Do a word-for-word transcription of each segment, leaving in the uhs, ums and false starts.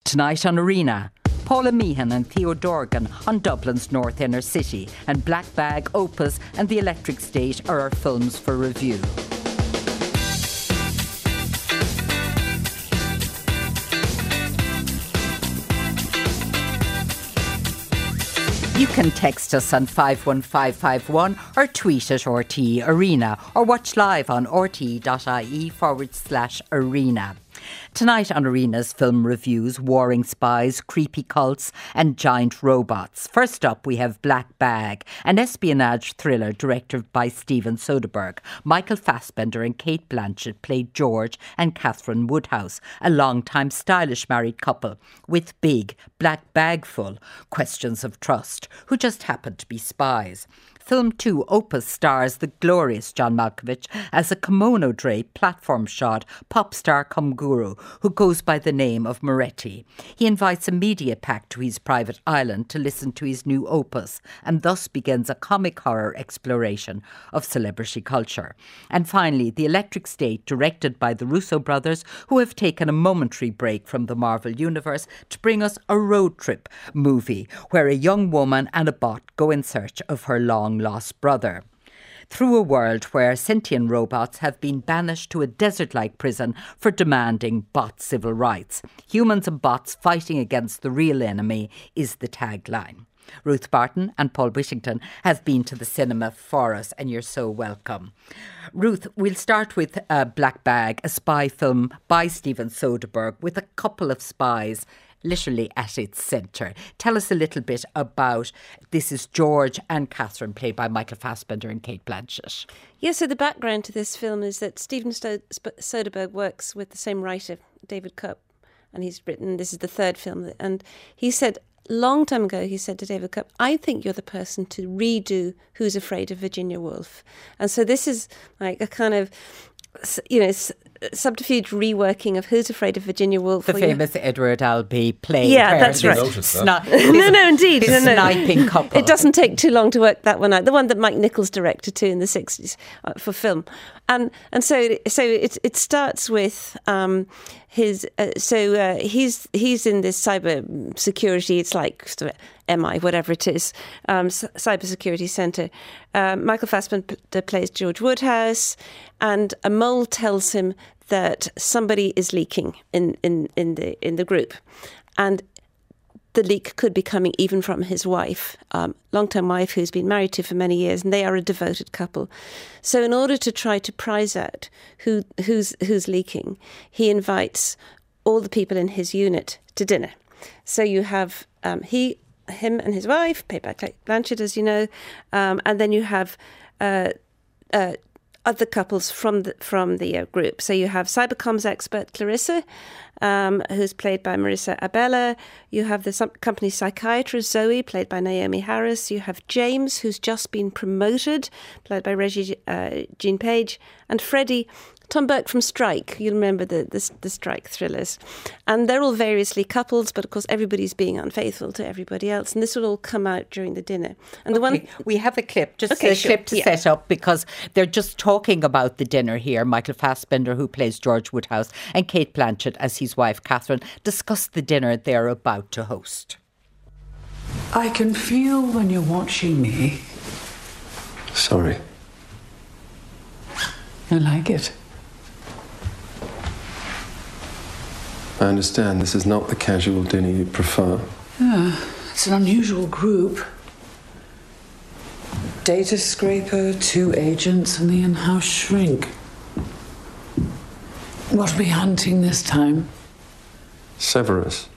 Tonight on Arena, Paula Meehan and Theo Dorgan on Dublin's North Inner City, and Black Bag, Opus and The Electric State are our films for review. You can text us on five one five five one or tweet at R T E Arena or watch live on rte.ie forward slash arena. Tonight on Arena's film reviews, warring spies, creepy cults and giant robots. First up, we have Black Bag, an espionage thriller directed by Steven Soderbergh. Michael Fassbender and Cate Blanchett played George and Catherine Woodhouse, a long-time stylish married couple with big, black bag full questions of trust, who just happened to be spies. Film two, Opus, stars the glorious John Malkovich as a kimono-draped, platform-shod pop star cum guru who goes by the name of Moretti. He invites a media pack to his private island to listen to his new opus, and thus begins a comic horror exploration of celebrity culture. And finally, The Electric State, directed by the Russo brothers, who have taken a momentary break from the Marvel Universe to bring us a road trip movie where a young woman and a bot go in search of her long lost brother. Through a world where sentient robots have been banished to a desert-like prison for demanding bot civil rights, humans and bots fighting against the real enemy is the tagline. Ruth Barton and Paul Whittington have been to the cinema for us, and you're so welcome. Ruth, we'll start with uh, Black Bag, a spy film by Steven Soderbergh with a couple of spies literally at its centre. Tell us a little bit about, this is George and Catherine, played by Michael Fassbender and Cate Blanchett. Yeah, so the background to this film is that Steven Sto- Soderbergh works with the same writer, David Koepp, and he's written, this is the third film, and he said, long time ago, he said to David Koepp, I think you're the person to redo Who's Afraid of Virginia Woolf. And so this is like a kind of, you know, subterfuge reworking of Who's Afraid of Virginia Woolf. The famous you... Edward Albee play. Yeah, that's right. Sni- no, no, indeed. This no, no. sniping couple. It doesn't take too long to work that one out. The one that Mike Nichols directed too in the sixties uh, for film. And and so so it it starts with um, his, uh, so uh, he's, he's in this cyber security, it's like M I, whatever it is, um, cyber security centre. Uh, Michael Fassbender plays George Woodhouse, and a mole tells him that somebody is leaking in, in, in the in the group, and the leak could be coming even from his wife, um, long-term wife who's been married to for many years, and they are a devoted couple. So, in order to try to prize out who who's who's leaking, he invites all the people in his unit to dinner. So you have um, he, him, and his wife, played by Cate Blanchett, as you know, um, and then you have Uh, uh, other couples from the from the uh, group. So you have cybercoms expert Clarissa, um, who's played by Marissa Abela. You have the some, company psychiatrist Zoe, played by Naomi Harris. You have James, who's just been promoted, played by Reggie uh, Jean Page, and Freddie, Tom Burke from Strike. You'll remember the, the the Strike thrillers. And they're all variously couples, but of course everybody's being unfaithful to everybody else. And this will all come out during the dinner. And the okay, one we have a clip, just okay, a sure. clip to yeah. set up, because they're just talking about the dinner here. Michael Fassbender, who plays George Woodhouse, and Cate Blanchett as his wife Catherine, discuss the dinner they're about to host. I can feel when you're watching me. Sorry. I like it. I understand this is not the casual dinner you prefer. Yeah, it's an unusual group. Data scraper, two agents, and the in-house shrink. What are we hunting this time? Severus.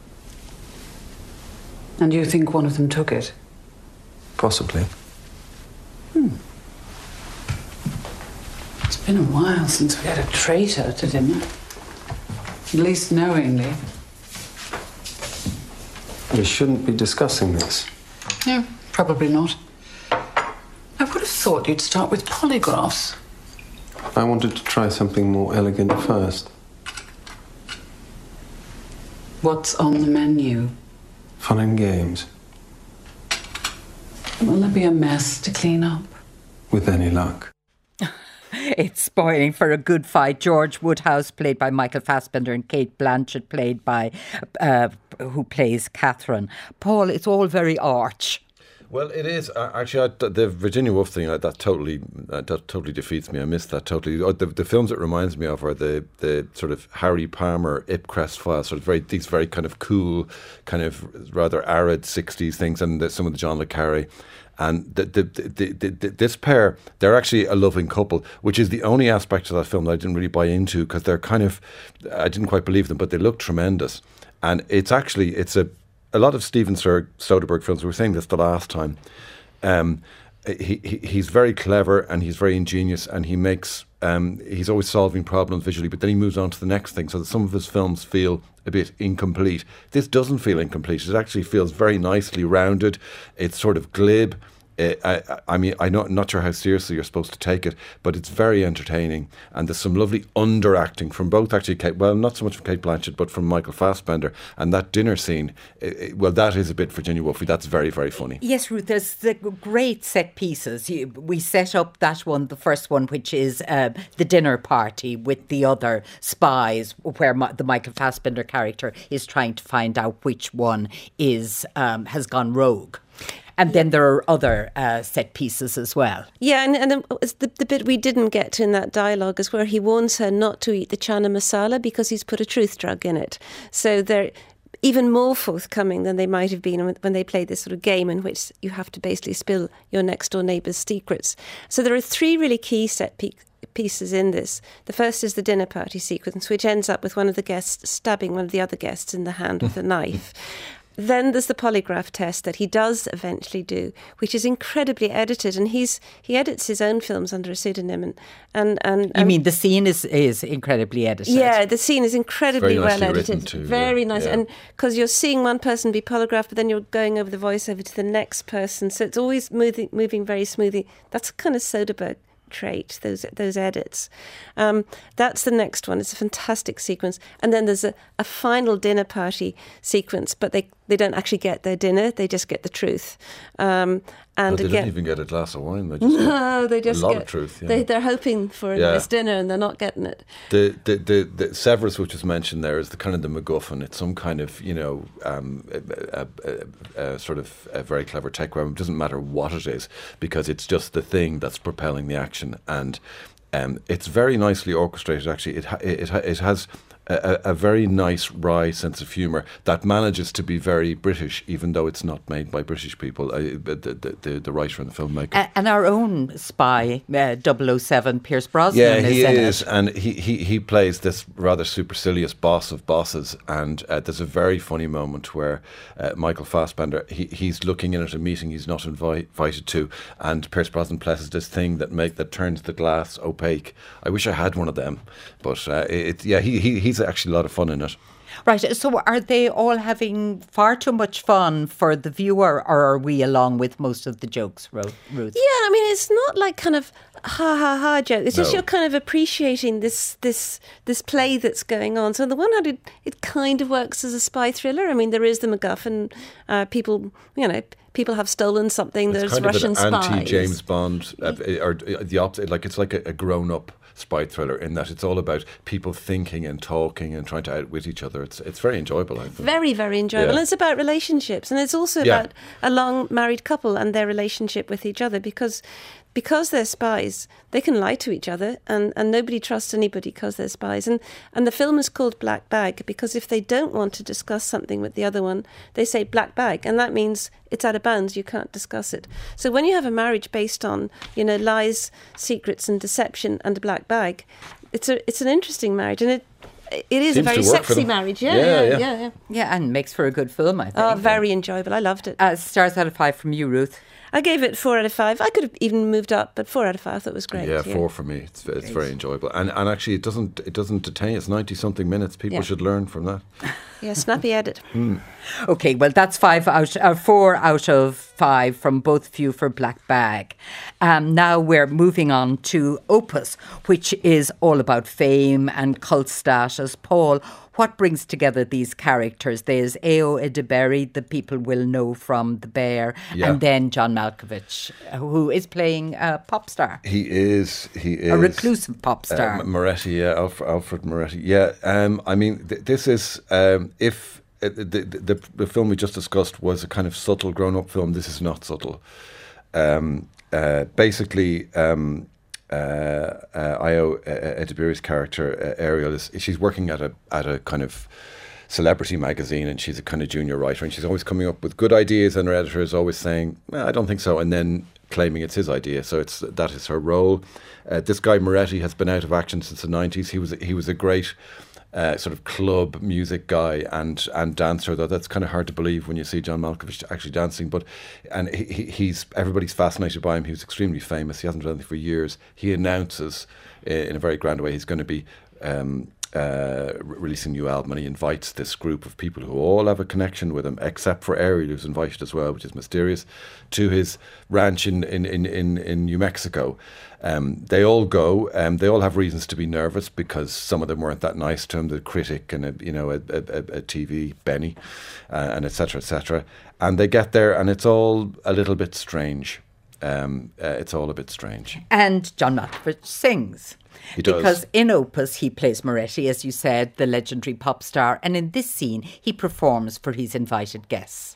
And you think one of them took it? Possibly. Hmm. It's been a while since we had a traitor to dinner. At least knowingly. We shouldn't be discussing this. No, probably not. I would have thought you'd start with polygraphs. I wanted to try something more elegant first. What's on the menu? Fun and games. Will there be a mess to clean up? With any luck. it's spoiling for a good fight. George Woodhouse, played by Michael Fassbender, and Kate Blanchett, played by, uh, who plays Catherine. Paul, it's all very arch. Well, it is uh, actually I, the Virginia Woolf thing. Uh, that totally, uh, that totally defeats me. I missed that totally. Uh, the, the films it reminds me of are the the sort of Harry Palmer, Ipcrest files. Sort of very these very kind of cool, kind of rather arid sixties things, and the, some of the John le Carre. And the, the, the, the, the, this pair, they're actually a loving couple, which is the only aspect of that film that I didn't really buy into, because they're kind of, I didn't quite believe them, but they look tremendous. And it's actually, it's a. A lot of Steven Soderbergh films, we were saying this the last time, um, he, he he's very clever and he's very ingenious, and he makes, um, he's always solving problems visually, but then he moves on to the next thing, so that some of his films feel a bit incomplete. This doesn't feel incomplete. It actually feels very nicely rounded. It's sort of glib. Uh, I, I mean, I'm not, not sure how seriously you're supposed to take it, but it's very entertaining, and there's some lovely underacting from both actually Kate, well, not so much from Kate Blanchett, but from Michael Fassbender. And that dinner scene, it, it, well, that is a bit Virginia Woolfy. That's very, very funny. Yes, Ruth, there's the great set pieces. You, we set up that one, the first one, which is uh, the dinner party with the other spies, where Ma- the Michael Fassbender character is trying to find out which one is um, has gone rogue. And then there are other uh, set pieces as well. Yeah, and, and the, the bit we didn't get to in that dialogue is where he warns her not to eat the chana masala because he's put a truth drug in it. So they're even more forthcoming than they might have been when they played this sort of game in which you have to basically spill your next door neighbour's secrets. So there are three really key set pieces. pieces in this. The first is the dinner party sequence, which ends up with one of the guests stabbing one of the other guests in the hand with a knife. Then there's the polygraph test that he does eventually do, which is incredibly edited, and he's he edits his own films under a pseudonym. And and, and you mean the scene is, is incredibly edited? Yeah, the scene is incredibly well edited, too, very yeah. nice, yeah. and because you're seeing one person be polygraphed, but then you're going over the voiceover to the next person, so it's always moving moving very smoothly. That's kind of Soderbergh trait, those those edits. Um, that's the next one. It's a fantastic sequence. And then there's a, a final dinner party sequence, but they, they don't actually get their dinner, they just get the truth. Um, and well, they again, don't even get a glass of wine. They just no, they just a lot get, of truth. Yeah. They, they're hoping for a yeah. nice dinner and they're not getting it. The, the the the Severus, which was mentioned there, is the kind of the MacGuffin. It's some kind of, you know, um, a, a, a, a sort of a very clever tech where it doesn't matter what it is, because it's just the thing that's propelling the action, and um, it's very nicely orchestrated. Actually, it ha- it ha- it has a, a very nice wry sense of humour that manages to be very British, even though it's not made by British people. Uh, the, the, the the writer and the filmmaker, uh, and our own spy, uh, double oh seven, Pierce Brosnan. Yeah, is he in is, it. and he, he he plays this rather supercilious boss of bosses. And uh, there's a very funny moment where uh, Michael Fassbender he, he's looking in at a meeting he's not invi- invited to, and Pierce Brosnan places this thing that make that turns the glass opaque. I wish I had one of them, but uh, it yeah he, he he's actually a lot of fun in it. Right, so are they all having far too much fun for the viewer, or are we along with most of the jokes, Ruth? Yeah, I mean, it's not like kind of ha ha ha joke. It's just No. you're kind of appreciating this this this play that's going on. So on the one hand, it, it kind of works as a spy thriller. I mean, there is the MacGuffin. Uh, people, you know, people have stolen something. It's There's kind Russian of an spies. anti-James Bond, uh, or the opposite. Like it's like a, a grown-up spy thriller in that it's all about people thinking and talking and trying to outwit each other. It's it's very enjoyable, I think. Very, very enjoyable. Yeah. And it's about relationships. And it's also Yeah. about a long married couple and their relationship with each other, because because they're spies, they can lie to each other, and, and nobody trusts anybody because they're spies. And and the film is called Black Bag because if they don't want to discuss something with the other one, they say black bag, and that means it's out of bounds, you can't discuss it. So when you have a marriage based on, you know, lies, secrets and deception and a black bag, it's a it's an interesting marriage, and it it is Seems a to very work for sexy them. marriage. Yeah, Yeah, yeah, yeah. yeah. yeah. Yeah, and makes for a good film, I think. Oh, very enjoyable. I loved it. Uh, stars out of five from you, Ruth. I gave it four out of five. I could have even moved up, but four out of five I thought was great. Yeah, four for me. It's it's very enjoyable, and and actually it doesn't it doesn't detain. It's ninety something minutes. People Yeah. should learn from that. Yeah, snappy edit. Okay, well, that's five out, uh, four out of five from both of you for Black Bag. Um, now we're moving on to Opus, which is all about fame and cult status. Paul, what brings together these characters? There's Ayo Edebiri, the people will know from The Bear, yeah. and then John Malkovich, who is playing a pop star. He is. He is a reclusive pop star. Uh, Moretti, yeah, Alfred, Alfred Moretti, yeah. Um, I mean, th- this is um, if uh, the, the the film we just discussed was a kind of subtle grown-up film. This is not subtle. Um, uh, basically. Um, Uh, uh, Ayo Edebiri's character uh, Ariel is she's working at a at a kind of celebrity magazine, and she's a kind of junior writer, and she's always coming up with good ideas, and her editor is always saying, well, I don't think so, and then claiming it's his idea. So it's that is her role. Uh, this guy Moretti has been out of action since the nineties. He was he was a great Uh, sort of club music guy and and dancer, though that's kind of hard to believe when you see John Malkovich actually dancing. But and he, he's everybody's fascinated by him. He was extremely famous. He hasn't done anything for years. He announces uh, in a very grand way he's going to be um, uh, re- releasing a new album, and he invites this group of people who all have a connection with him, except for Ariel, who's invited as well, which is mysterious, to his ranch in in in, in, in New Mexico. Um, they all go. Um, they all have reasons to be nervous because some of them weren't that nice to him. The critic and a, you know a, a, a T V Benny, uh, and et cetera, et cetera. And they get there, and it's all a little bit strange. Um, uh, it's all a bit strange. And John Malkovich sings. He does. Because in Opus he plays Moretti, as you said, the legendary pop star, and in this scene he performs for his invited guests.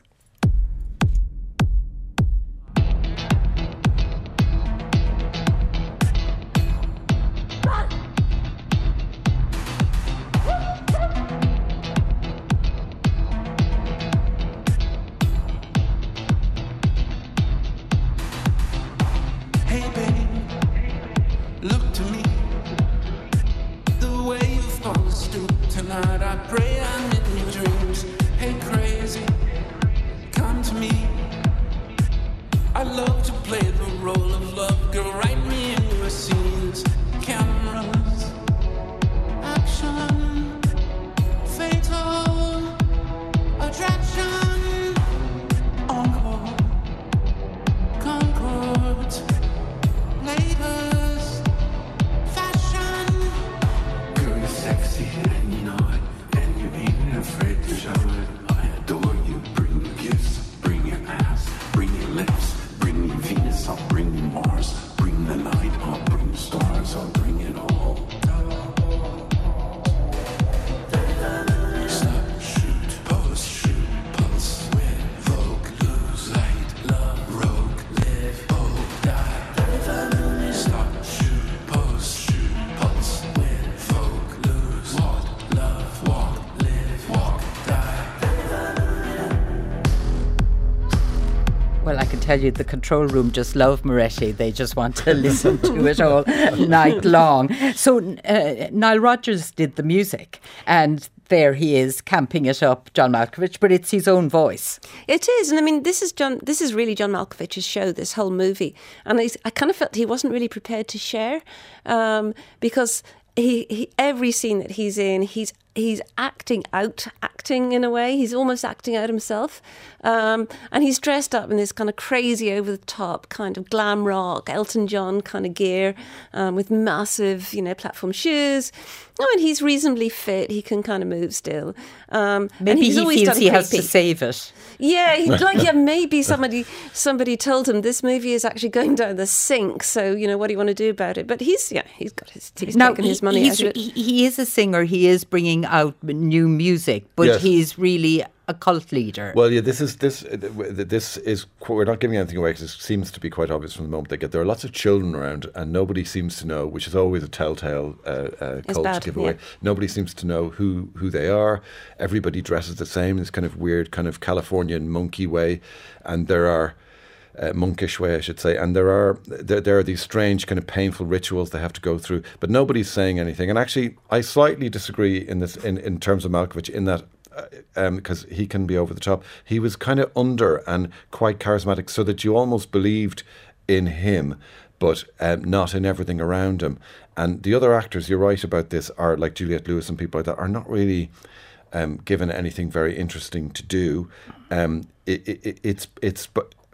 Tell you, the control room just love Moretti. They just want to listen to it all night long. So uh, Nile Rodgers did the music, and there he is camping it up, John Malkovich, but it's his own voice. It is, and I mean, this is John. This is really John Malkovich's show. This whole movie, and I, I kind of felt he wasn't really prepared to share, um, because he, he every scene that he's in, he's he's acting out, acting in a way. He's almost acting out himself. Um, and he's dressed up in this kind of crazy over-the-top kind of glam rock, Elton John kind of gear, um, with massive, you know, platform shoes. Oh, and he's reasonably fit. He can kind of move still. Um, maybe and he's he always feels done he creepy. has to save it. Yeah, he'd like, yeah, maybe somebody somebody told him this movie is actually going down the sink. So, you know, what do you want to do about it? But he's, yeah, he's got his, he's now, taken his money he's, out of it. He, he is a singer. He is bringing out new music, but yes. he's really a cult leader. Well, yeah, this is this this is we're not giving anything away because it seems to be quite obvious from the moment they get there. Are lots of children around, and nobody seems to know, which is always a telltale uh, uh, cult bad, giveaway. yeah. Nobody seems to know who who they are. Everybody dresses the same. This kind of weird, kind of Californian monkey way, and there are. Uh, monkish way, I should say, and there are there, there are these strange kind of painful rituals they have to go through, but nobody's saying anything. And actually, I slightly disagree in this in, in terms of Malkovich in that because uh, um, he can be over the top. He was kind of under and quite charismatic, so that you almost believed in him, but um, not in everything around him. And the other actors, you're right about this, are like Juliette Lewis and people like that, are not really um, given anything very interesting to do. Um, it, it, it's it's but.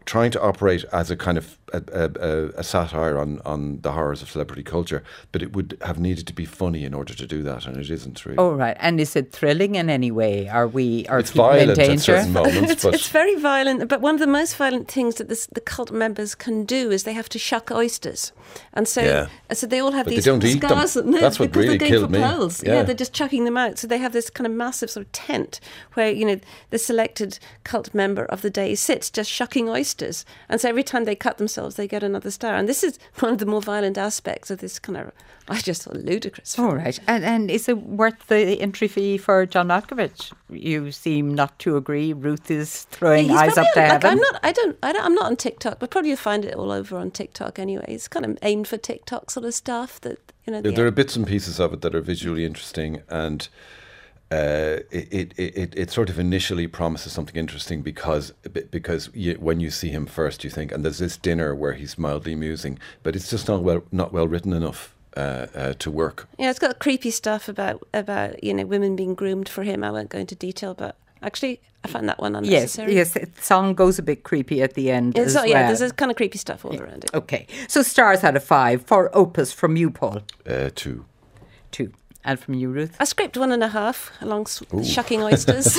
trying to operate as a kind of a, a, a satire on, on the horrors of celebrity culture, but it would have needed to be funny in order to do that, and it isn't really. Oh, right. And is it thrilling in any way? Are we are it's people violent in danger? at certain moments, it's, but it's very violent. But one of the most violent things that this, the cult members can do is they have to shuck oysters, and so Yeah. so they all have But they these don't eat them. scars. No, That's what because really they're going killed for me. pearls. Yeah. Yeah. They're just chucking them out. So they have this kind of massive sort of tent where, you know, the selected cult member of the day sits just shucking oysters, and so every time they cut themselves, they get another star. And this is one of the more violent aspects of this kind of, I just thought, ludicrous film. All right. And and is it worth the entry fee for John Malkovich? You seem not to agree. Ruth is throwing He's eyes probably up to on- like, heaven. I'm not. I don't. I don't. I'm not on TikTok, but probably you'll find it all over on TikTok anyway. It's kind of aimed for TikTok sort of stuff. That you know. there, the- there are bits and pieces of it that are visually interesting, and uh, it, it, it it sort of initially promises something interesting because because you, when you see him first, you think, and there's this dinner where he's mildly amusing, but it's just not well not well written enough uh, uh, to work. Yeah, it's got creepy stuff about about you know women being groomed for him. I won't go into detail, but actually, I found that one Yes, unnecessary. yes. The song goes a bit creepy at the end It's as not, yeah, well. there's a kind of creepy stuff all around it. Okay. So stars out of five for Opus from you, Paul. Uh, two. Two. And from you, Ruth? I scraped one and a half along s- shucking oysters.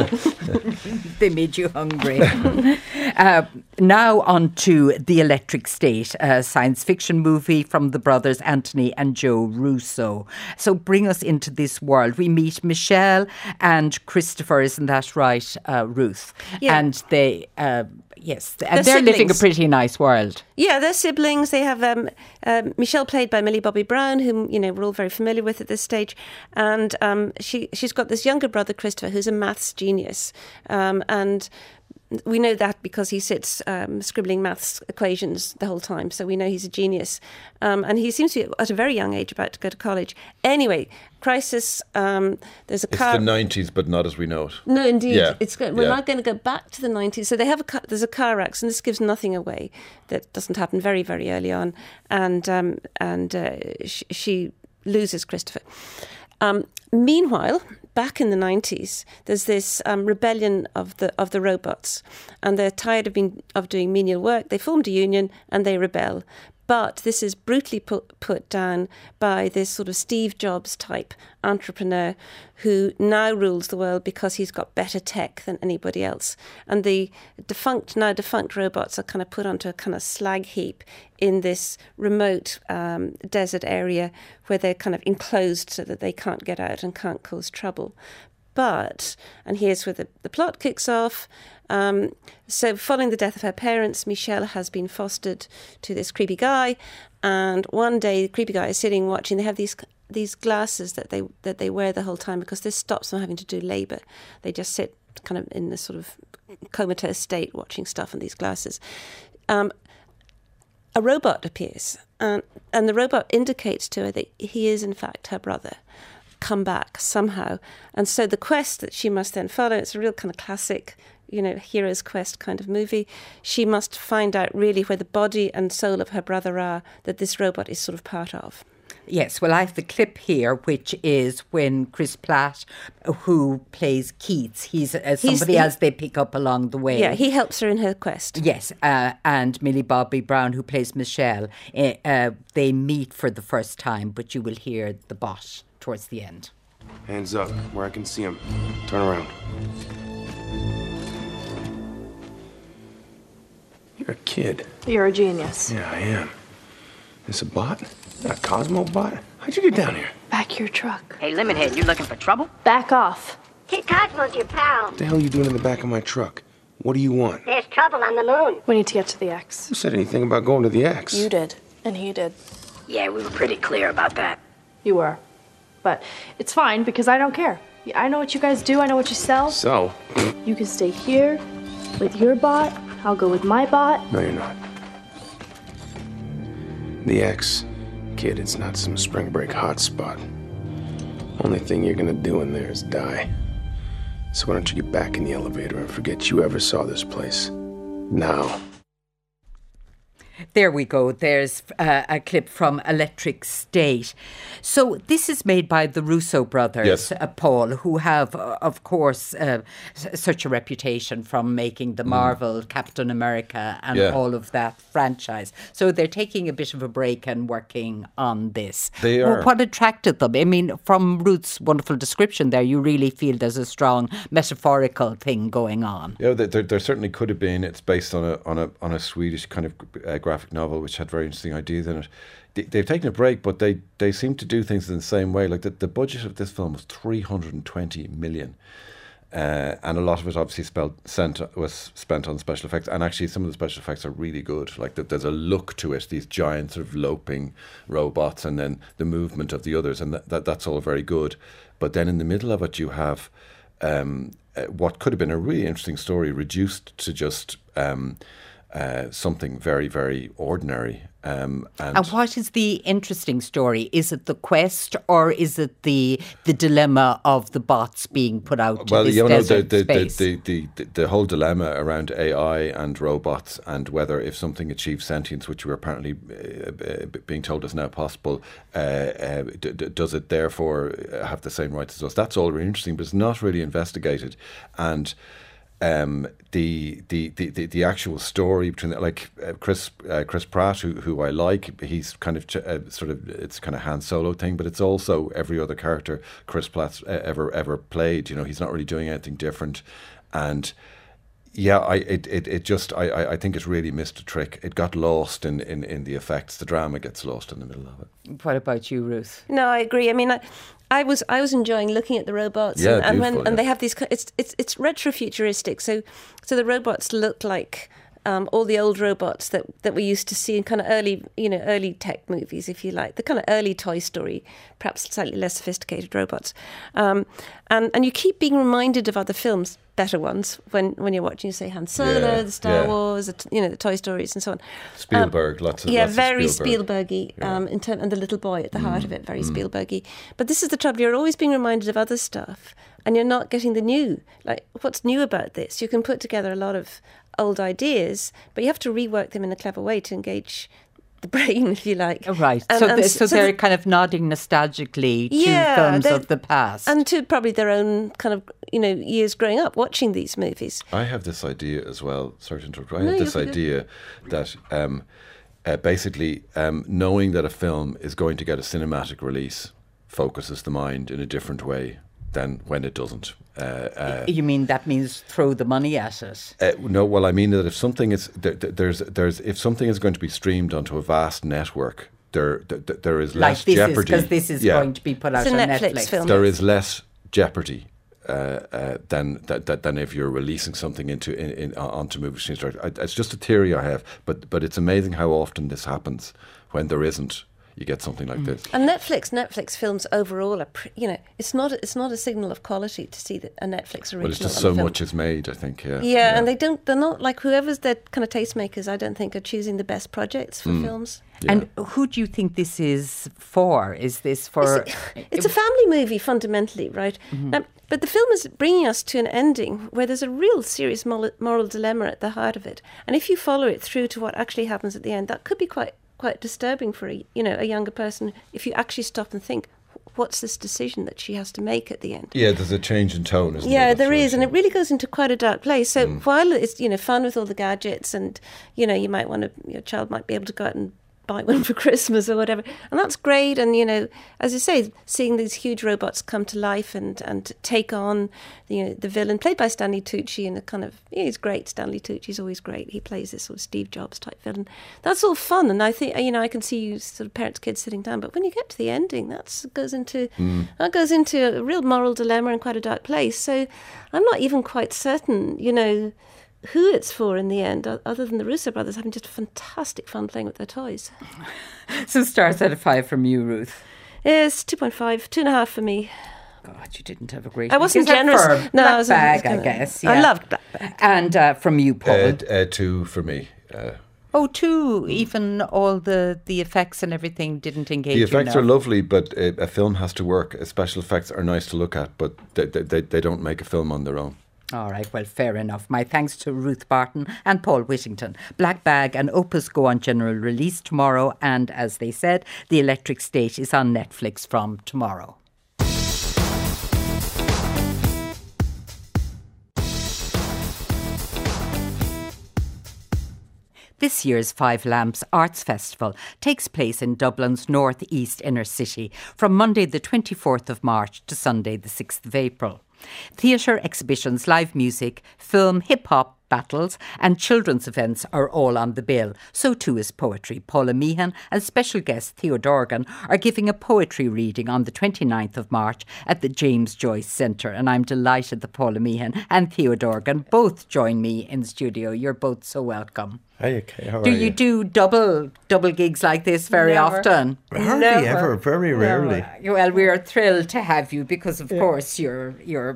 They made you hungry. uh, now on to The Electric State, a science fiction movie from the brothers Anthony and Joe Russo. So bring us into this world. We meet Michelle and Christopher, isn't that right, uh, Ruth? Yeah. And they, uh, yes, and They're they're living a siblings. pretty nice world. Yeah, they're siblings. They have um, um, Michelle, played by Millie Bobby Brown, whom you know we're all very familiar with at this stage, and um, she she's got this younger brother Christopher, who's a maths genius, um, and we know that because he sits um, scribbling maths equations the whole time, so we know he's a genius, um, and he seems to be at a very young age about to go to college. Anyway, crisis. Um, there's a It's car. the nineties, but not as we know it. No, indeed. Yeah, It's go- we're yeah. not going to go back to the nineties. So they have a car, there's a car accident. This gives nothing away. That doesn't happen very, very early on, and um, and uh, she, she loses Christopher. Um, meanwhile, back in the nineties, there's this um, rebellion of the of the robots, and they're tired of being of doing menial work. They formed a union and they rebel. But this is brutally put, put down by this sort of Steve Jobs type entrepreneur who now rules the world because he's got better tech than anybody else. And the defunct, now defunct robots are kind of put onto a kind of slag heap in this remote um, desert area where they're kind of enclosed so that they can't get out and can't cause trouble. But, and here's where the, the plot kicks off. Um, so following the death of her parents, Michelle has been fostered to this creepy guy. And one day the creepy guy is sitting watching. They have these these glasses that they that they wear the whole time because this stops them having to do labour. They just sit kind of in this sort of comatose state watching stuff in these glasses. Um, a robot appears and, and the robot indicates to her that he is in fact her brother. Come back somehow. And so the quest that she must then follow, it's a real kind of classic, you know, hero's quest kind of movie. She must find out really where the body and soul of her brother are that this robot is sort of part of. Yes, well, I have the clip here, which is when Chris Platt, who plays Keats, he's uh, somebody he- else they pick up along the way. Yeah, he helps her in her quest. Yes, uh, and Millie Bobby Brown, who plays Michelle, uh, uh, they meet for the first time, but you will hear the bot towards the end. Hands up, where I can see him. Turn around. You're a kid. You're a genius. Yeah, I am. This a bot? A Cosmo bot? How'd you get down here? Back your truck. Hey, Lemonhead, you looking for trouble? Back off. Kid Cosmo's your pal. What the hell are you doing in the back of my truck? What do you want? There's trouble on the moon. We need to get to the X. Who said anything about going to the X? You did. And he did. Yeah, we were pretty clear about that. You were. But it's fine because I don't care. I know what you guys do. I know what you sell. So? You can stay here with your bot. I'll go with my bot. No, you're not. The X. Kid, it's not some spring break hotspot. Only thing you're gonna do in there is die. So why don't you get back in the elevator and forget you ever saw this place? Now. There we go. There's uh, a clip from Electric State. So this is made by the Russo brothers, Yes. uh, Paul, who have, uh, of course, uh, s- such a reputation from making the Marvel, Captain America and Yeah. all of that franchise. So they're taking a bit of a break and working on this. They Well, are. what attracted them? I mean, from Ruth's wonderful description there, you really feel there's a strong metaphorical thing going on. Yeah, there, there, there certainly could have been. It's based on a on a on a Swedish kind of uh, graphic novel which had very interesting ideas in it. They, they've taken a break, but they, they seem to do things in the same way. Like the, the budget of this film was three hundred twenty million. Uh, and a lot of it obviously spelled, sent, was spent on special effects. And actually, some of the special effects are really good. Like the, there's a look to it, these giant sort of loping robots, and then the movement of the others, and that, that that's all very good. But then in the middle of it, you have um, uh, what could have been a really interesting story reduced to just um, uh, something very, very ordinary. Um, and And what is the interesting story? Is it the quest, or is it the the dilemma of the bots being put out to well, this you know, the, desert the, the, space? the, the, the, the whole dilemma around A I and robots, and whether if something achieves sentience, which we're apparently uh, uh, being told is now possible, uh, uh, d- d- does it therefore have the same rights as us? That's all really interesting, but it's not really investigated. And Um, the, the, the, the, the actual story between the, like uh, Chris uh, Chris Pratt, who who I like, he's kind of ch- uh, sort of it's kind of Han Solo thing, but it's also every other character Chris Pratt uh, ever ever played. You know, he's not really doing anything different, and yeah, I it it, it just I, I I think it really missed a trick. It got lost in, in, in the effects. The drama gets lost in the middle of it. What about you, Ruth? No, I agree. I mean, I, I was I was enjoying looking at the robots, Yeah, and, and when beautiful, and yeah. they have these. It's it's it's retrofuturistic. So so the robots look like um, all the old robots that, that we used to see in kind of early you know early tech movies, if you like, the kind of early Toy Story, perhaps slightly less sophisticated robots, um, and and you keep being reminded of other films, better ones, when, when you're watching, say, Han Solo, Yeah, the Star yeah. Wars, the, you know, the Toy Stories, and so on. Spielberg, lots of Yeah, lots very of Spielberg. Spielbergy, Yeah. um, in term, and the little boy at the heart of it, very Spielbergy. But this is the trouble, you're always being reminded of other stuff, and you're not getting the new. Like, what's new about this? You can put together a lot of old ideas, but you have to rework them in a clever way to engage the brain, if you like. Right. And- so and th- s- so, so they're the- kind of nodding nostalgically to Yeah, films they're- of the past. And to probably their own kind of, you know, years growing up watching these movies. I have this idea as well. Sorry to interrupt. I No, have you're this good. idea that um, uh, basically um, knowing that a film is going to get a cinematic release focuses the mind in a different way than when it doesn't. Uh, uh, you mean that means throw the money at it? uh, no, well, I mean that if something is there, there- there's there's if something is going to be streamed onto a vast network, there there, there is Like less this is jeopardy. because this is Yeah. going to be put out It's a on Netflix Netflix. film. There is less jeopardy uh, uh, than that, that than if you're releasing something into in, in, onto movie streams. It's just a theory I have, but but it's amazing how often this happens when there isn't. You get something like this. And Netflix, Netflix films overall are, pre- you know, it's not it's not a signal of quality to see that a Netflix original. Well, it's just on so a film. much is made. I think. Yeah. Yeah, and they don't. They're not like whoever's their kind of tastemakers. I don't think are choosing the best projects for films. Yeah. And who do you think this is for? Is this for... It's, it's a family movie fundamentally, right? Um, but the film is bringing us to an ending where there's a real serious moral, moral dilemma at the heart of it. And if you follow it through to what actually happens at the end, that could be quite quite disturbing for a you know a younger person if you actually stop and think, what's this decision that she has to make at the end? Yeah, there's a change in tone, isn't Yeah, there? there is, and it really goes into quite a dark place. So while it's you know fun with all the gadgets, and you know you might want to, your child might be able to go out and buy one for Christmas or whatever, and that's great. And you know, as you say, seeing these huge robots come to life and and take on you know the villain played by Stanley Tucci, and a kind of yeah, he's great. Stanley Tucci's always great. He plays this sort of Steve Jobs type villain. That's all fun, and I think you know I can see you sort of parents, kids sitting down. But when you get to the ending, that's goes into that goes into a real moral dilemma and quite a dark place. So I'm not even quite certain, you know, who it's for in the end, o- other than the Russo brothers having just fantastic fun playing with their toys. So stars out of five from you, Ruth. It's two point five, two and a half for me. God, you didn't have a great... I wasn't Is that generous. for No, Black I was- Bag, I I was guess. gonna- I yeah. loved Black Bag. And uh, from you, Paul. Uh, uh, two for me. Uh, Oh, two. Even all the, the effects and everything didn't engage the you effects enough. are lovely, but uh, a film has to work. Uh, special effects are nice to look at, but they, they, they don't make a film on their own. All right, well, fair enough. My thanks to Ruth Barton and Paul Whittington. Black Bag and Opus go on general release tomorrow, and as they said, The Electric State is on Netflix from tomorrow. This year's Five Lamps Arts Festival takes place in Dublin's North East inner city from Monday the twenty-fourth of March to Sunday the sixth of April. Theatre, exhibitions, live music, film, hip-hop, battles and children's events are all on the bill. So too is poetry. Paula Meehan and special guest Theo Dorgan are giving a poetry reading on the twenty-ninth of March at the James Joyce Centre, and I'm delighted that Paula Meehan and Theo Dorgan both join me in the studio. You're both so welcome. Hi, okay. How do are you, you do double double gigs like this very Never. often? Hardly Never. ever, very rarely. Never. Well, we are thrilled to have you because, of Yeah. course, you're you're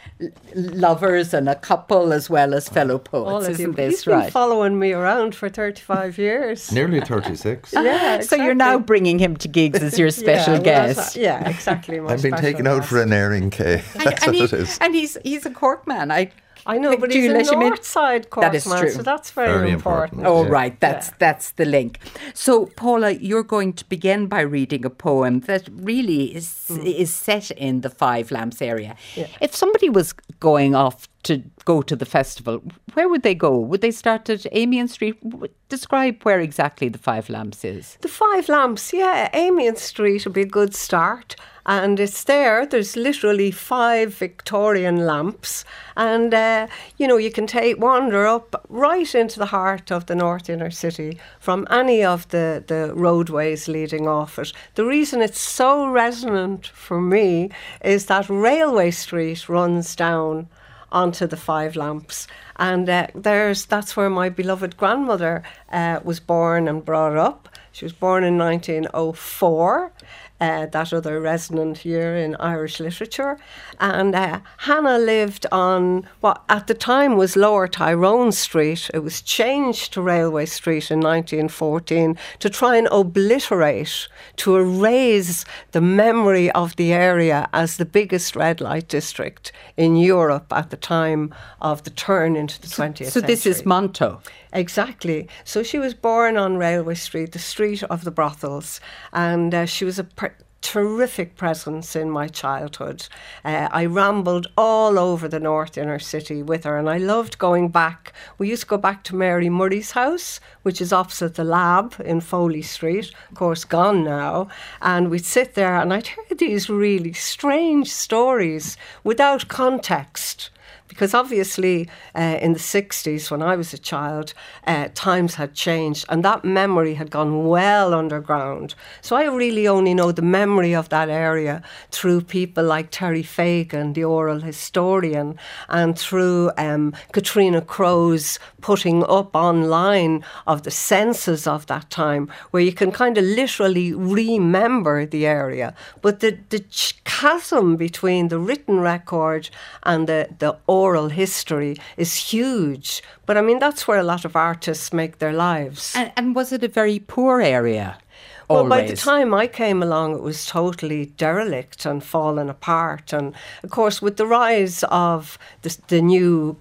lovers and a couple as well as fellow poets, All of isn't you. this You've been right? following me around for thirty-five years. Nearly thirty-six. Yeah, So you're now exactly. bringing him to gigs as your special yeah, well, guest. that's- yeah, exactly. my I've been special taken out guest. for an airing, Kay. And, That's and, what he, it is. and he's he's a Cork man. I I know, but do he's you a let him in? north side Cork That is man, true. so that's very, Very important. important. Oh, Yeah. right. That's Yeah. that's the link. So, Paula, you're going to begin by reading a poem that really is Mm. is set in the Five Lamps area. Yeah. If somebody was going off to go to the festival, where would they go? Would they start at Amiens Street? W- Describe where exactly the Five Lamps is. The Five Lamps, yeah, Amiens Street would be a good start. And it's there, there's literally five Victorian lamps. And, uh, you know, you can take wander up right into the heart of the North Inner City from any of the, the roadways leading off it. The reason it's so resonant for me is that Railway Street runs down onto the Five Lamps. And uh, there's that's where my beloved grandmother uh, was born and brought up. She was born in nineteen oh four, uh, that other resonant year in Irish literature. And uh, Hannah lived on what at the time was Lower Tyrone Street. It was changed to Railway Street in nineteen fourteen to try and obliterate, to erase the memory of the area as the biggest red light district in Europe at the time of the turn into the twentieth So century. this is Monto. Exactly. So she was born on Railway Street, the street of the brothels, and uh, she was a pr- terrific presence in my childhood. Uh, I rambled all over the North Inner City with her, and I loved going back. We used to go back to Mary Murray's house, which is opposite the lab in Foley Street, of course gone now, and we'd sit there and I'd hear these really strange stories without context. Because obviously uh, in the sixties, when I was a child, uh, times had changed and that memory had gone well underground. So I really only know the memory of that area through people like Terry Fagan, the oral historian, and through um, Katrina Crow's putting up online of the census of that time, where you can kind of literally remember the area. But the, the chasm between the written record and the, the oral history is huge. But I mean, that's where a lot of artists make their lives. And, and was it a very poor area? Well, Always? by the time I came along, it was totally derelict and fallen apart. And of course, with the rise of the, the new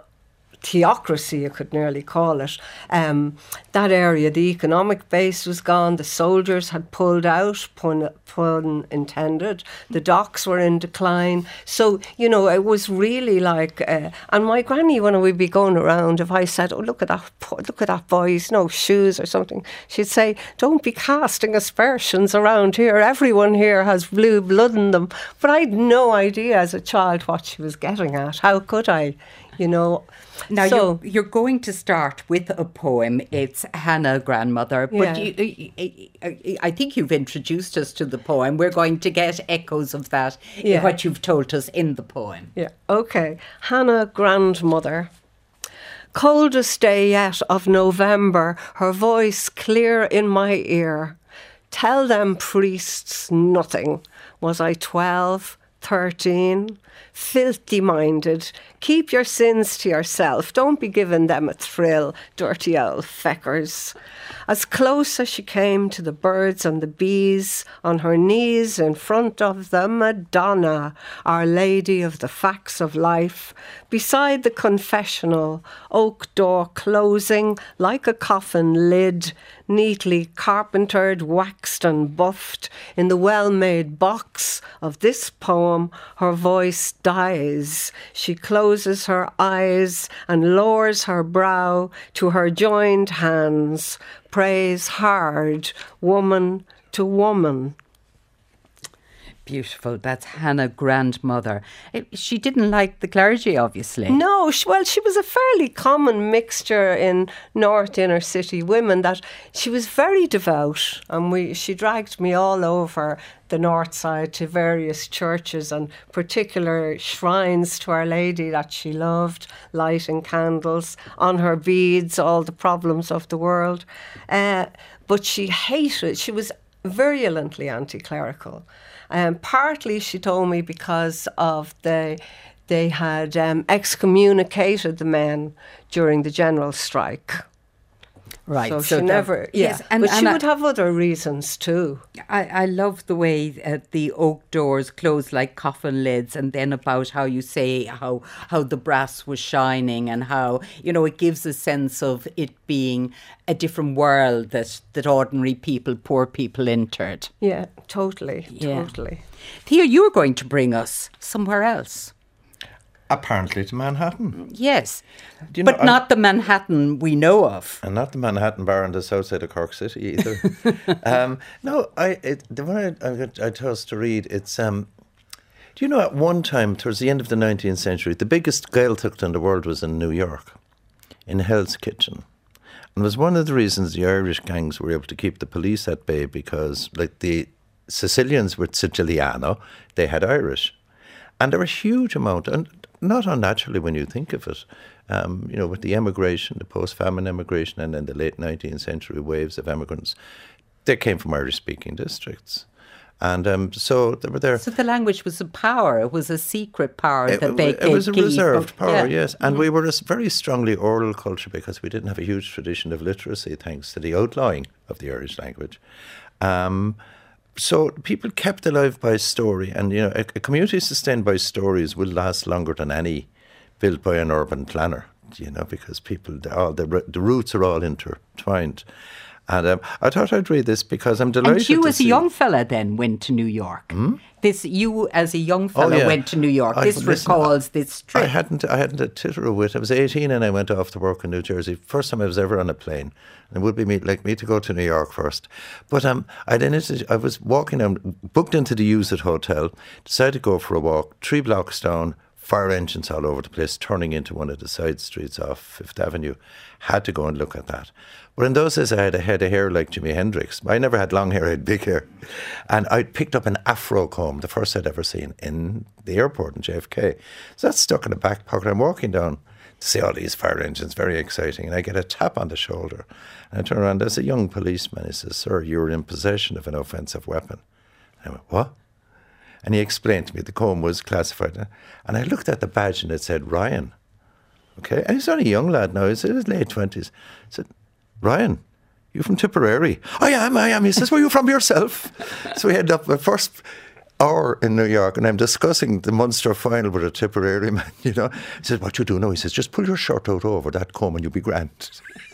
theocracy, you could nearly call it, um, that area, the economic base was gone, the soldiers had pulled out, pun, pun intended, the docks were in decline. So, you know, it was really like, uh, and my granny, when we'd be going around, if I said, oh, look at that, look at that boy, he's no shoes or something, she'd say, don't be casting aspersions around here, everyone here has blue blood in them. But I had no idea as a child what she was getting at. How could I? You know, now so, you're, you're going to start with a poem. It's Hannah, Grandmother. But Yeah. you, I, I think you've introduced us to the poem. We're going to get echoes of that, Yeah. what you've told us in the poem. Yeah, okay. Hannah, Grandmother. Coldest day yet of November, her voice clear in my ear. Tell them priests nothing. Was I twelve, thirteen? Filthy minded, Keep your sins to yourself. Don't be giving them a thrill, dirty old feckers. As close as she came to the birds and the bees, on her knees in front of the Madonna, Our Lady of the Facts of Life, beside the confessional, oak door closing like a coffin lid, neatly carpentered, waxed and buffed, in the well-made box of this poem, her voice dies. She closes her eyes and lowers her brow to her joined hands, prays hard, woman to woman. Beautiful. That's Hannah Grandmother. It, she didn't like the clergy, obviously. No, she, well, she was a fairly common mixture in North inner city women, that she was very devout, and we she dragged me all over the north side to various churches and particular shrines to Our Lady that she loved, lighting candles, on her beads, all the problems of the world. Uh, but she hated, she was virulently anti-clerical. Um, partly, she told me, because of the they had um, excommunicated the men during the general strike. Right. So, so she that- never, yeah. yes, and- but she and I- would have other reasons too. I, I love the way uh, the oak doors close like coffin lids, and then about how you say how how the brass was shining, and how, you know, it gives a sense of it being a different world that, that ordinary people, poor people entered. Yeah, totally, Yeah. totally. Theo, you were going to bring us somewhere else. Apparently to Manhattan. Yes, Do you know, but I'm- not the Manhattan we know of. And not the Manhattan Bar on the south side of Cork City either. um, no, I it, the one I, I, I chose to read, it's... Um, do you know, at one time, towards the end of the nineteenth century, the biggest Gaeltacht in the world was in New York, in Hell's Kitchen. And it was one of the reasons the Irish gangs were able to keep the police at bay, because, like, the Sicilians were Siciliano, they had Irish. And there were a huge amount, and not unnaturally when you think of it, um, you know, with the emigration, the post-famine emigration, and then the late nineteenth century waves of immigrants, they came from Irish-speaking districts. And um, so they were there. So the language was a power. It was a secret power It, that they it was a keep. reserved power, Yeah. yes. And we were a very strongly oral culture, because we didn't have a huge tradition of literacy, thanks to the outlawing of the Irish language. Um, so people kept alive by story, and you know, a, a community sustained by stories will last longer than any built by an urban planner. You know, because people, all the the roots are all intertwined. And um, I thought I'd read this because I'm delighted. And you, to as see. a young fella, then went to New York. Hmm? This, you, as a young fella, Oh, yeah. went to New York. I- this listen, recalls this trip. I hadn't, I hadn't a titter of wit. I was eighteen and I went off to work in New Jersey. First time I was ever on a plane. And it would be me, like me to go to New York first. But um, I didn't. I was walking down, booked into the Used Hotel, decided to go for a walk, three blocks down, fire engines all over the place, turning into one of the side streets off Fifth Avenue. Had to go and look at that. But in those days, I had a head of hair like Jimi Hendrix. I never had long hair, I had big hair. And I picked up an afro comb, the first I'd ever seen, in the airport in J F K. So that's stuck in the back pocket. I'm walking down to see all these fire engines, very exciting. And I get a tap on the shoulder. And I turn around, there's a young policeman. He says, "Sir, you're in possession of an offensive weapon." And I went, "What?" And he explained to me the comb was classified. And I looked at the badge and it said Ryan. Okay, and he's only a young lad now. He's in his late twenties. I said, "Ryan, you from Tipperary?" "I am, I am." He says, "Were you from yourself?" So we ended up the first hour in New York, and I'm discussing the Munster final with a Tipperary man, you know. He says, "What you do now?" He says, "Just pull your shirt out over that comb and you'll be grand."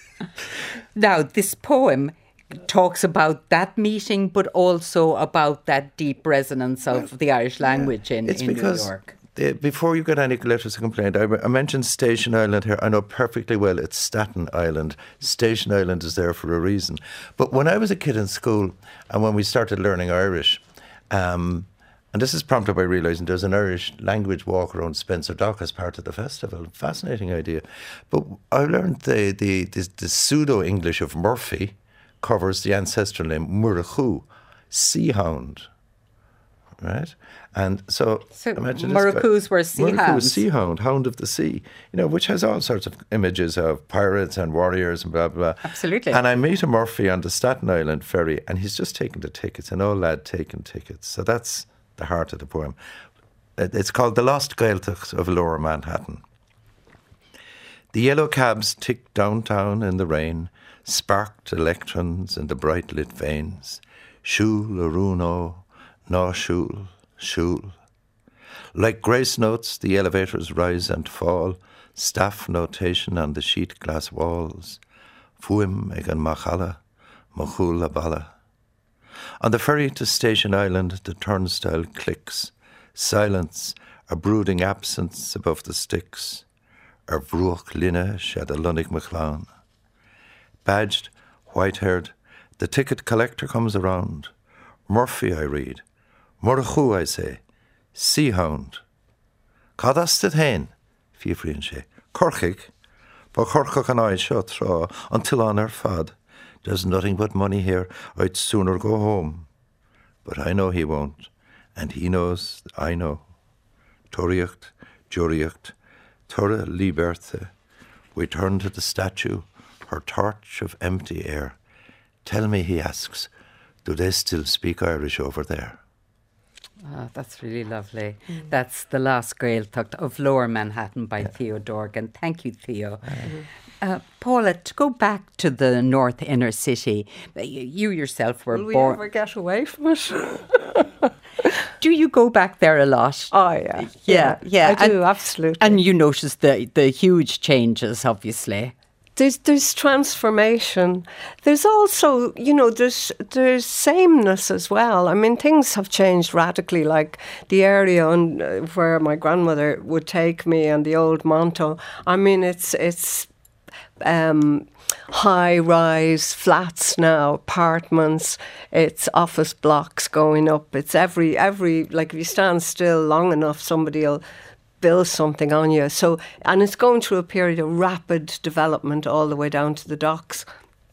Now, this poem talks about that meeting, but also about that deep resonance of the Irish language in, It's in New because York. the, before you get any letters of complaint, I, I mentioned Station Island here. I know perfectly well it's Staten Island. Station Island is there for a reason. But when I was a kid in school, and when we started learning Irish, um, and this is prompted by realising there's an Irish language walk around Spencer Dock as part of the festival. Fascinating idea. But I learned the, the, the, the pseudo-English of Murphy covers the ancestral name Murrachu, sea hound. Right? And so, So imagine this guy- Murrachus were sea Murrachu, hounds. sea hound, hound of the sea, you know, which has all sorts of images of pirates and warriors and blah, blah, blah. Absolutely. And I meet a Murphy on the Staten Island ferry, and he's just taking the tickets, an old lad taking tickets. So that's the heart of the poem. It- It's called The Lost Gaeltacht of Lower Manhattan. The yellow cabs ticked downtown in the rain, sparked electrons in the bright lit veins. Shul, Aruno, no shul, shul. Like grace notes, the elevators rise and fall, staff notation on the sheet glass walls. Fuim egan machala, machul abala. On the ferry to Station Island, the turnstile clicks. Silence, a brooding absence above the sticks. Er vroeg linne shed a lunnig McClown. Badged, white-haired, the ticket collector comes around. Murphy, I read. Murchu, I say. Seahound. Cadasted hain, fiefrian she. Corchig, but Corchig and I shut through until on her fad. There's nothing but money here. I'd sooner go home. But I know he won't, and he knows I know. Toriacht, Joriacht, Tora Liberthe. We turn to the statue, her torch of empty air. Tell me, he asks, do they still speak Irish over there? Oh, that's really lovely. Mm. That's The Last Gaeltacht of Lower Manhattan by yeah. Theo Dorgan. Thank you, Theo. Mm. Uh, Paula, to go back to the North Inner City, you yourself were Will born... we ever get away from it? Do you go back there a lot? Oh, yeah. Yeah, yeah. I do, and, absolutely. And you notice the, the huge changes, obviously. There's there's transformation. There's also, you know, there's there's sameness as well. I mean, things have changed radically, like the area on, uh, where my grandmother would take me and the old Monto. I mean, it's it's um, high-rise flats now, apartments. It's office blocks going up. It's every every like if you stand still long enough, somebody will build something on you. So, and it's going through a period of rapid development all the way down to the docks.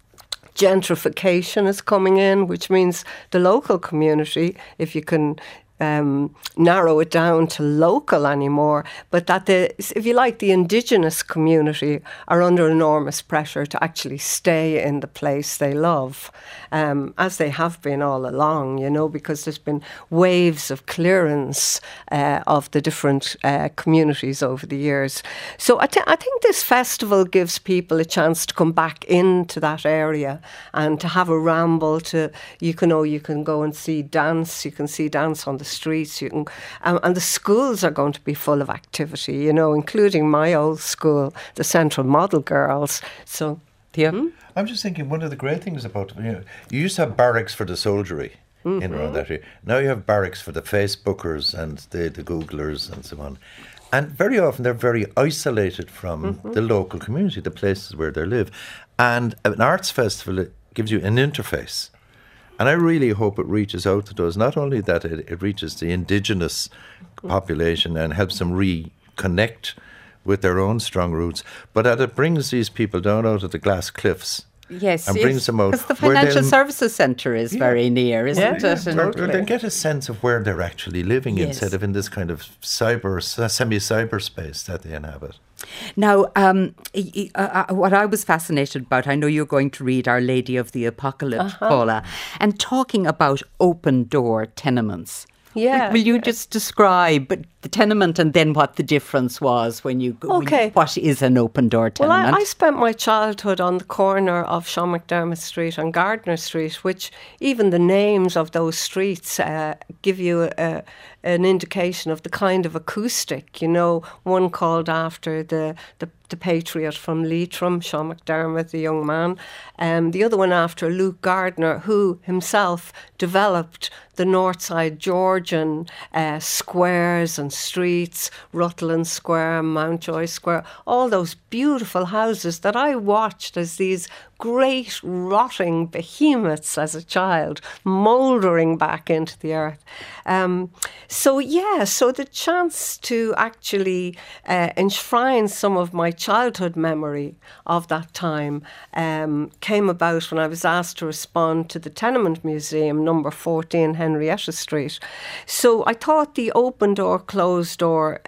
Gentrification is coming in, which means the local community, if you can um, narrow it down to local anymore, but that the, if you like, the indigenous community are under enormous pressure to actually stay in the place they love, um, as they have been all along, you know, because there's been waves of clearance uh, of the different uh, communities over the years. So I, th- I think this festival gives people a chance to come back into that area and to have a ramble. To you can know you can go and see dance. You can see dance on the streets. You can, um, and the schools are going to be full of activity, you know, including my old school, the Central Model Girls. So, yeah. Hmm? I'm just thinking one of the great things about, you know, you used to have barracks for the soldiery mm-hmm. in around that area. Now you have barracks for the Facebookers and the, the Googlers and so on. And very often they're very isolated from mm-hmm. the local community, the places where they live. And an arts festival gives you an interface. And I really hope it reaches out to those, not only that it, it reaches the indigenous population and helps them reconnect with their own strong roots, but that it brings these people down out of the glass cliffs. Yes, and yes, brings them out. because the Financial Services Centre is yeah. very near, isn't yeah, it? Yeah, totally. They get a sense of where they're actually living yes. instead of in this kind of cyber, semi-cyberspace that they inhabit. Now, um, uh, what I was fascinated about, I know you're going to read Our Lady of the Apocalypse, uh-huh. Paula, and talking about open door tenements. Yeah. Will, will you just describe the tenement and then what the difference was when you go? Okay. When, what is an open door tenement? Well, I, I spent my childhood on the corner of Sean McDermott Street and Gardner Street, which even the names of those streets uh, give you a, an indication of the kind of acoustic. You know, one called after the the, the patriot from Leitrim, Sean McDermott, the young man. Um, the other one after Luke Gardner, who himself developed the Northside Georgian uh, squares and streets, Rutland Square, Mountjoy Square, all those beautiful houses that I watched as these great rotting behemoths as a child, mouldering back into the earth. Um, so yeah, so the chance to actually uh, enshrine some of my childhood memory of that time um, came about when I was asked to respond to the Tenement Museum, number fourteen Henrietta Street. So I thought the open door, closed door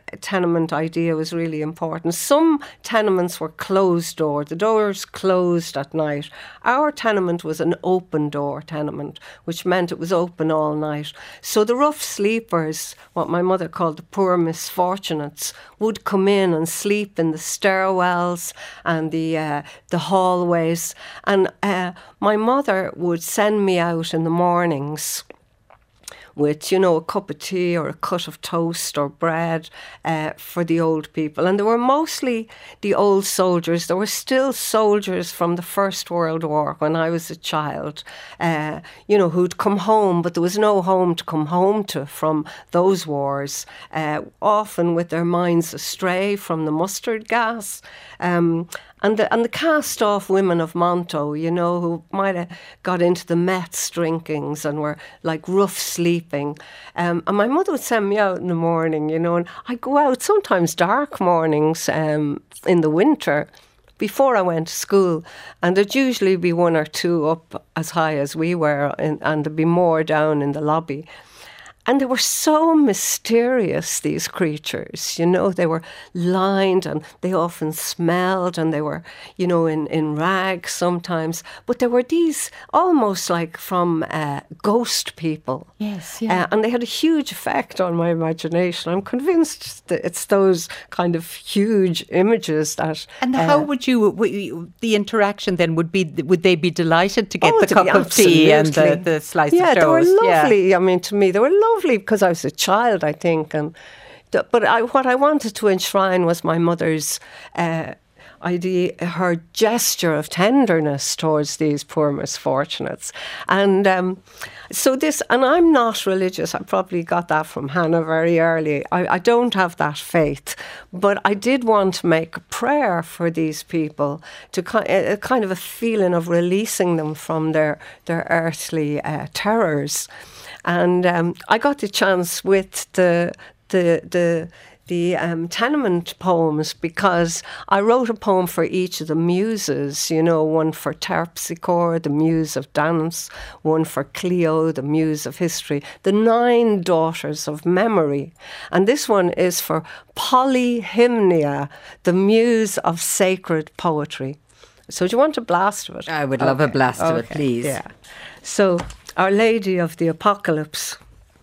tenement idea was really important. Some tenements were closed door, the doors closed at night. Our tenement was an open door tenement, which meant it was open all night. So the rough sleepers, what my mother called the poor misfortunates, would come in and sleep in the stairwells and the uh, the hallways. And uh, my mother would send me out in the mornings with, you know, a cup of tea or a cut of toast or bread uh, for the old people. And they were mostly the old soldiers. There were still soldiers from the First World War when I was a child, uh, you know, who'd come home, but there was no home to come home to from those wars, uh, often with their minds astray from the mustard gas. Um, And the, and the cast-off women of Monto, you know, who might have got into the meths drinkings and were like rough sleeping. Um, and my mother would send me out in the morning, you know, and I'd go out sometimes dark mornings um, in the winter before I went to school. And there'd usually be one or two up as high as we were, and, and there'd be more down in the lobby. And they were so mysterious, these creatures, you know, they were lined and they often smelled and they were, you know, in, in rags sometimes. But there were these almost like from uh, ghost people. Yes, yeah. Uh, and they had a huge effect on my imagination. I'm convinced that it's those kind of huge images that... And uh, how would you, w- the interaction then would be, would they be delighted to get Oh, the to cup be of tea and the, absolutely. the slice yeah, of toast? they were Yeah. lovely. I mean, to me, they were lovely because I was a child, I think. And th- But I, what I wanted to enshrine was my mother's uh, idea, her gesture of tenderness towards these poor misfortunates. And um, so this, and I'm not religious. I probably got that from Hannah very early. I, I don't have that faith. But I did want to make a prayer for these people, to ki- a kind of a feeling of releasing them from their, their earthly uh, terrors. And um, I got the chance with the the the the um, tenement poems, because I wrote a poem for each of the muses. You know, one for Terpsichore, the muse of dance; one for Clio, the muse of history; the nine daughters of memory, and this one is for Polyhymnia, the muse of sacred poetry. So, do you want a blast of it? I would love a blast of it, Okay, please. Yeah. So, Our Lady of the Apocalypse.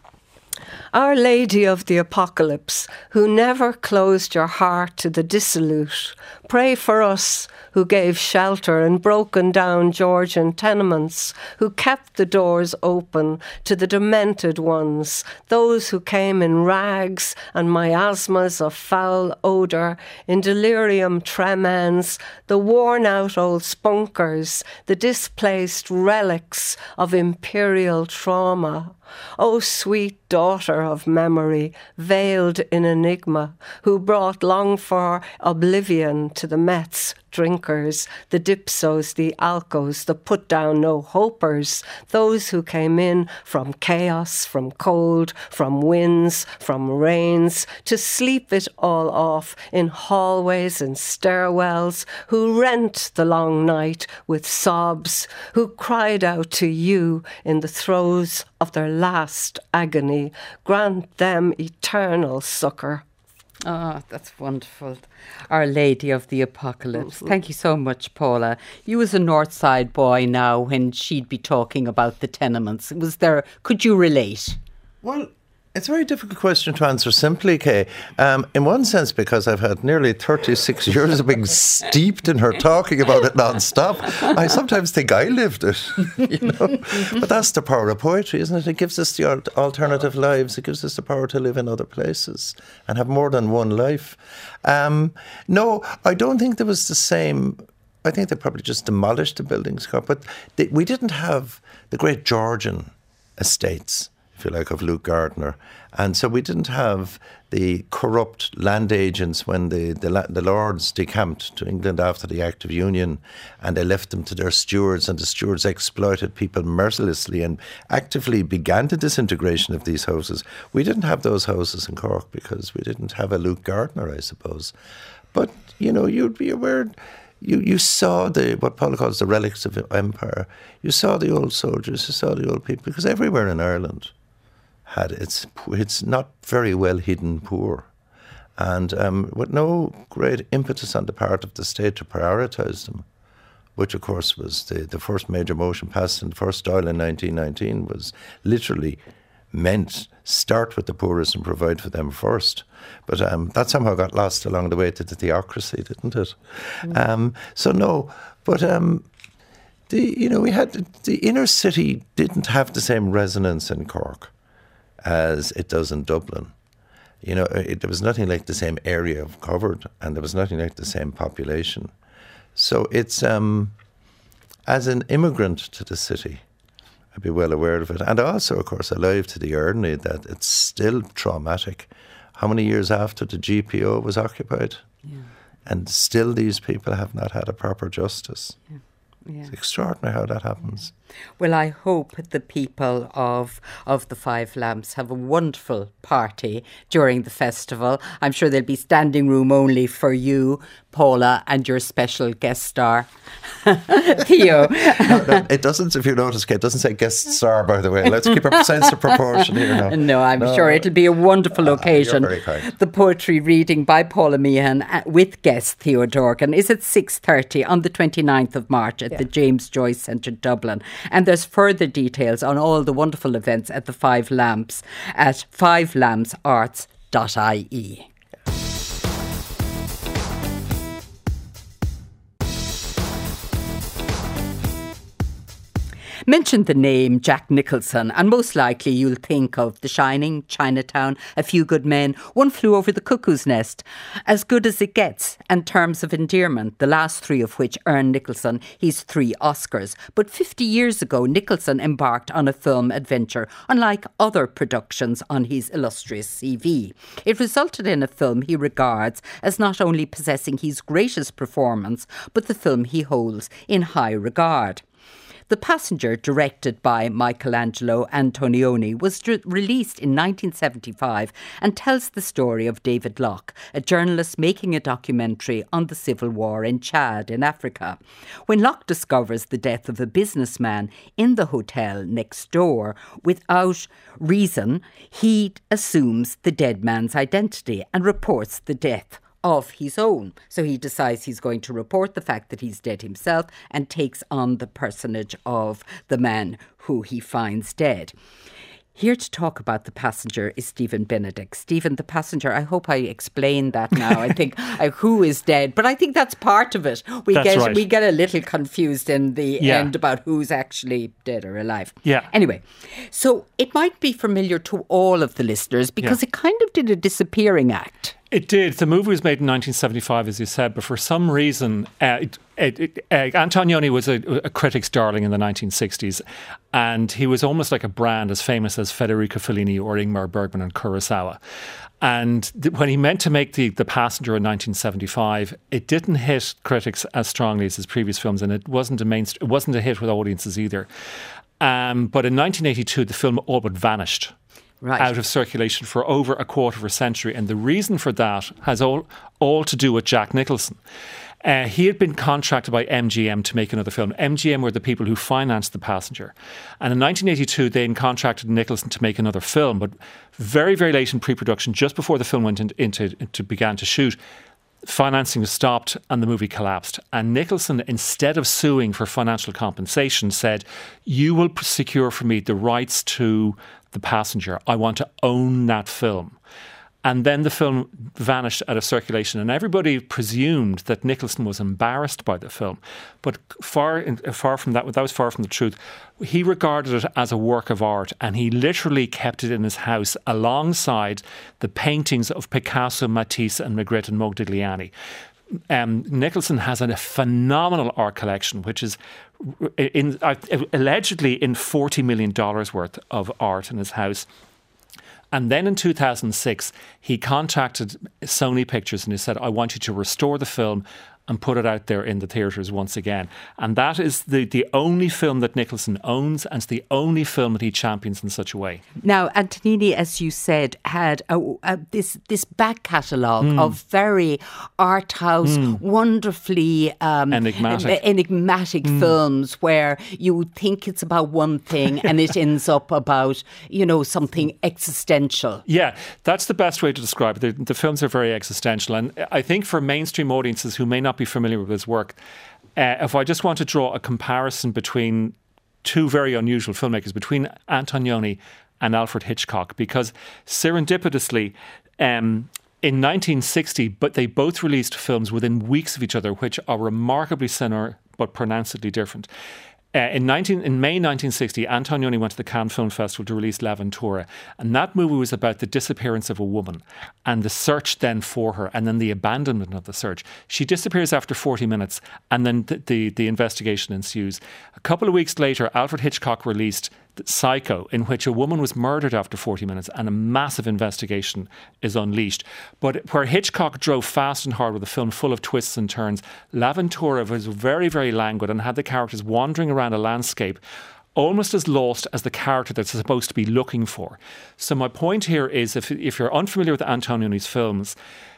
Our Lady of the Apocalypse, who never closed your heart to the dissolute, pray for us who gave shelter in broken down Georgian tenements, who kept the doors open to the demented ones, those who came in rags and miasmas of foul odour, in delirium tremens, the worn-out old spunkers, the displaced relics of imperial trauma. O sweet daughter of memory, veiled in enigma, who brought long-for oblivion to the Mets drinkers, the dipsos, the alcos, the put-down-no-hopers, those who came in from chaos, from cold, from winds, from rains, to sleep it all off in hallways and stairwells, who rent the long night with sobs, who cried out to you in the throes of their last agony. Grant them eternal succour. Oh, that's wonderful. Our Lady of the Apocalypse. Mm-hmm. Thank you so much, Paula. You was a North Side boy now when she'd be talking about the tenements. Was there, could you relate? Well, it's a very difficult question to answer simply, Kay. Um, in one sense, because I've had nearly thirty-six years of being steeped in her talking about it non-stop, I sometimes think I lived it, you know. But that's the power of poetry, isn't it? It gives us the al- alternative lives. It gives us the power to live in other places and have more than one life. Um, no, I don't think there was the same... I think they probably just demolished the buildings, but they, we didn't have the great Georgian estates, if you like, of Luke Gardner. And so we didn't have the corrupt land agents when the, the, the lords decamped to England after the Act of Union, and they left them to their stewards, and the stewards exploited people mercilessly and actively began the disintegration of these houses. We didn't have those houses in Cork because we didn't have a Luke Gardner, I suppose. But, you know, you'd be aware... You you saw the what Paula calls the relics of empire. You saw the old soldiers, you saw the old people, because everywhere in Ireland had its it's not very well hidden poor, and um, with no great impetus on the part of the state to prioritise them, which of course was the, the first major motion passed in the first Dáil in nineteen nineteen, was literally meant start with the poorest and provide for them first. But um, that somehow got lost along the way to the theocracy, didn't it? Mm. Um, so no, but um, the you know we had the inner city didn't have the same resonance in Cork as it does in Dublin. You know, it, there was nothing like the same area covered, and there was nothing like the same population. So it's um, as an immigrant to the city, I'd be well aware of it. And also, of course, alive to the irony that it's still traumatic. How many years after the G P O was occupied? Yeah. And still these people have not had a proper justice. Yeah. Yeah. It's extraordinary how that happens. Well, I hope the people of of the Five Lamps have a wonderful party during the festival. I'm sure there'll be standing room only for you, Paula, and your special guest star, Theo. no, no, it doesn't, if you notice, Kate, it doesn't say guest star, by the way. Let's keep a sense of proportion here now. No, I'm no. sure it'll be a wonderful ah, occasion. You're very kind. The poetry reading by Paula Meehan with guest Theo Dorgan is at six thirty on the twenty-ninth of March at yeah. the James Joyce Centre, Dublin. And there's further details on all the wonderful events at the Five Lamps at five lamps arts dot I E. Mention the name Jack Nicholson and most likely you'll think of The Shining, Chinatown, A Few Good Men, One Flew Over the Cuckoo's Nest. As good as it gets in terms of endearment, the last three of which earned Nicholson his three Oscars. But fifty years ago, Nicholson embarked on a film adventure, unlike other productions on his illustrious C V. It resulted in a film he regards as not only possessing his greatest performance, but the film he holds in high regard. The Passenger, directed by Michelangelo Antonioni, was d- released in nineteen seventy-five and tells the story of David Locke, a journalist making a documentary on the civil war in Chad in Africa. When Locke discovers the death of a businessman in the hotel next door without reason, he assumes the dead man's identity and reports the death of his own. So he decides he's going to report the fact that he's dead himself and takes on the personage of the man who he finds dead. Here to talk about The Passenger is Stephen Benedict. Stephen, The Passenger, I hope I explained that now. I think uh, who is dead, but I think that's part of it. We that's get right. we get a little confused in the yeah. end about who's actually dead or alive. Yeah. Anyway, so it might be familiar to all of the listeners because yeah. it kind of did a disappearing act. It did. The movie was made in nineteen seventy-five, as you said, but for some reason, uh, it, it, it, uh, Antonioni was a, a critic's darling in the nineteen sixties, and he was almost like a brand as famous as Federico Fellini or Ingmar Bergman and Kurosawa. And th- when he meant to make the, the Passenger in nineteen seventy-five, it didn't hit critics as strongly as his previous films, and it wasn't a mainst- it wasn't a hit with audiences either. Um, but in nineteen eighty-two, the film all but vanished. Right. Out of circulation for over a quarter of a century. And the reason for that has all, all to do with Jack Nicholson. Uh, he had been contracted by M G M to make another film. M G M were the people who financed The Passenger. And in nineteen eighty-two, they contracted Nicholson to make another film. But very, very late in pre-production, just before the film went into, into, into began to shoot, financing was stopped and the movie collapsed. And Nicholson, instead of suing for financial compensation, said, you will secure for me the rights to The Passenger. I want to own that film. And then the film vanished out of circulation, and everybody presumed that Nicholson was embarrassed by the film. But far, far from that, that was far from the truth. He regarded it as a work of art, and he literally kept it in his house alongside the paintings of Picasso, Matisse, and Magritte and Modigliani. Um, Nicholson has a phenomenal art collection, which is in, uh, allegedly in forty million dollars worth of art in his house. And then in two thousand six, he contacted Sony Pictures and he said, I want you to restore the film. and put it out there in the theatres once again. And that is the, the only film that Nicholson owns, and it's the only film that he champions in such a way. Now, Antonioni, as you said, had a, a, this this back catalogue Mm. of very art house, Mm. wonderfully um, Enigmatic. enigmatic Mm. films where you think it's about one thing and it ends up about, you know, something existential. Yeah, that's the best way to describe it. The, the films are very existential. And I think for mainstream audiences who may not be familiar with his work, uh, if I just want to draw a comparison between two very unusual filmmakers, between Antonioni and Alfred Hitchcock, because serendipitously, um, in nineteen sixty, but they both released films within weeks of each other, which are remarkably similar but pronouncedly different. Uh, in, nineteen, in May nineteen sixty, Antonioni went to the Cannes Film Festival to release L'Avventura, and that movie was about the disappearance of a woman and the search then for her, and then the abandonment of the search. She disappears after forty minutes, and then the, the, the investigation ensues. A couple of weeks later, Alfred Hitchcock released Psycho, in which a woman was murdered after forty minutes and a massive investigation is unleashed. But where Hitchcock drove fast and hard with a film full of twists and turns, L'Avventura was very, very languid and had the characters wandering around a landscape almost as lost as the character that's supposed to be looking for. So my point here is, if, if you're unfamiliar with Antonioni's films,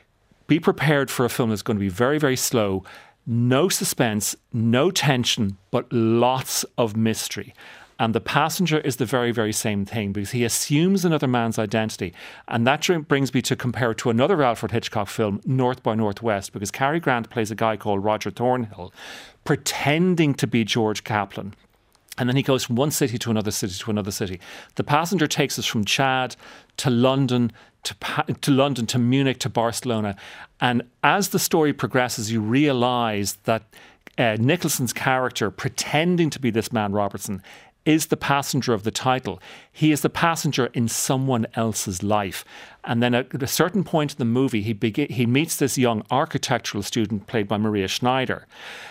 be prepared for a film that's going to be very, very slow, no suspense, no tension, but lots of mystery. And The Passenger is the very, very same thing, because he assumes another man's identity. And that brings me to compare it to another Alfred Hitchcock film, North by Northwest, because Cary Grant plays a guy called Roger Thornhill, pretending to be George Kaplan. And then he goes from one city to another city to another city. The Passenger takes us from Chad to London, to, pa- to London, to Munich, to Barcelona. And as the story progresses, you realise that uh, Nicholson's character, pretending to be this man Robertson, is the passenger of the title. He is the passenger in someone else's life. And then at a certain point in the movie, he begin, he meets this young architectural student played by Maria Schneider.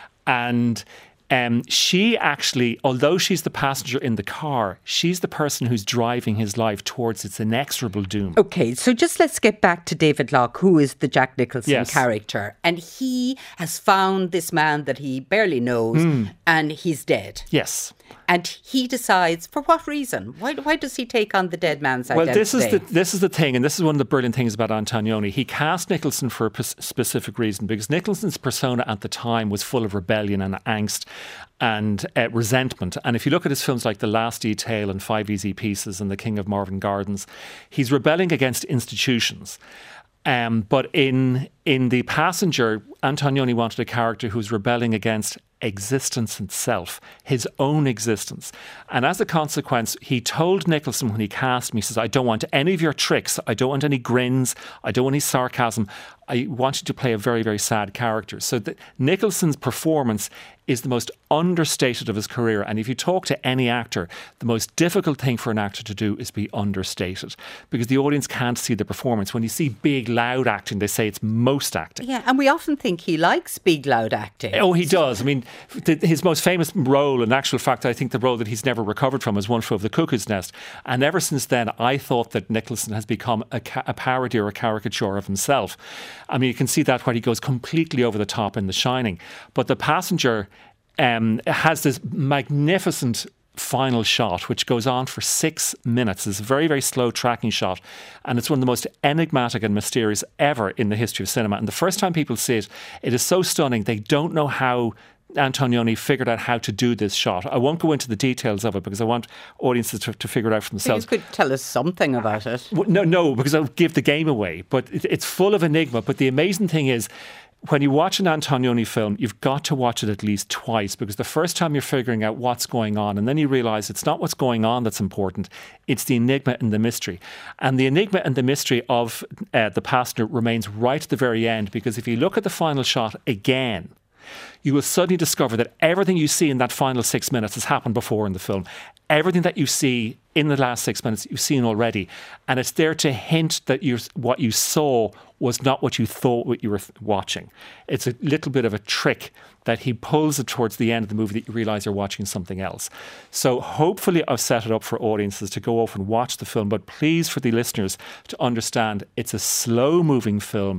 And um, she actually, although she's the passenger in the car, she's the person who's driving his life towards its inexorable doom. Okay, so just let's get back to David Locke, who is the Jack Nicholson Yes. character. And he has found this man that he barely knows, Mm. and he's dead. Yes. And he decides, for what reason? Why, why does he take on the dead man's Well, identity? this is the this is the thing, and this is one of the brilliant things about Antonioni. He cast Nicholson for a p- specific reason, because Nicholson's persona at the time was full of rebellion and angst and uh, resentment. And if you look at his films like The Last Detail and Five Easy Pieces and The King of Marvin Gardens, he's rebelling against institutions. Um, but in in The Passenger, Antonioni wanted a character who's rebelling against existence itself, his own existence. And as a consequence, he told Nicholson when he cast him, he says, I don't want any of your tricks. I don't want any grins. I don't want any sarcasm. I want you to play a very, very sad character. So the, Nicholson's performance is the most understated of his career. And if you talk to any actor, the most difficult thing for an actor to do is be understated, because the audience can't see the performance. When you see big, loud acting, they say it's most acting. Yeah, and we often think he likes big, loud acting. Oh, he does. I mean, the, his most famous role, in actual fact, I think the role that he's never recovered from is One Flew Over the Cuckoo's Nest. And ever since then, I thought that Nicholson has become a, ca- a parody or a caricature of himself. I mean, you can see that where he goes completely over the top in The Shining. But The Passenger um, has this magnificent final shot, which goes on for six minutes. It's a very, very slow tracking shot. And it's one of the most enigmatic and mysterious ever in the history of cinema. And the first time people see it, it is so stunning. They don't know how Antonioni figured out how to do this shot. I won't go into the details of it because I want audiences to, to figure it out for themselves. You could tell us something about it. Well, no, no, because I'll give the game away. But it, it's full of enigma. But the amazing thing is, when you watch an Antonioni film, you've got to watch it at least twice, because the first time you're figuring out what's going on, and then you realise it's not what's going on that's important, it's the enigma and the mystery. And the enigma and the mystery of uh, The Passenger remains right at the very end, because if you look at the final shot again, you will suddenly discover that everything you see in that final six minutes has happened before in the film. Everything that you see in the last six minutes, you've seen already. And it's there to hint that you're, what you saw was not what you thought what you were watching. It's a little bit of a trick that he pulls it towards the end of the movie that you realise you're watching something else. So hopefully I've set it up for audiences to go off and watch the film. But please, for the listeners, to understand it's a slow-moving film.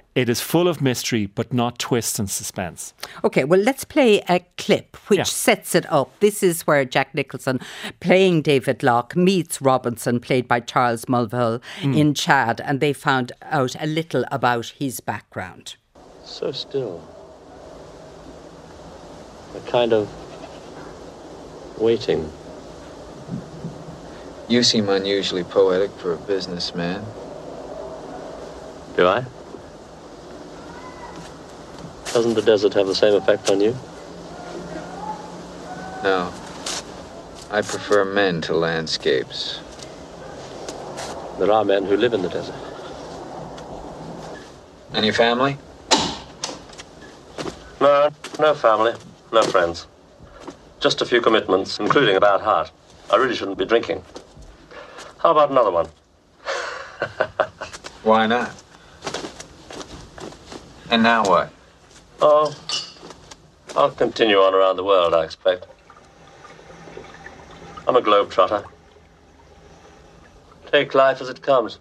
It is full of mystery, but not twists and suspense. Okay, well, let's play a clip which Yeah. sets it up. This is where Jack Nicholson, playing David Locke, meets Robinson, played by Charles Mulvihill, Mm. in Chad, and they found out a little about his background. So still. A kind of waiting. You seem unusually poetic for a businessman. Do I? Doesn't the desert have the same effect on you? No. I prefer men to landscapes. There are men who live in the desert. Any family? No, no family, no friends. Just a few commitments, including a bad heart. I really shouldn't be drinking. How about another one? Why not? And now what? Oh, I'll continue on around the world, I expect. I'm a globetrotter. Take life as it comes.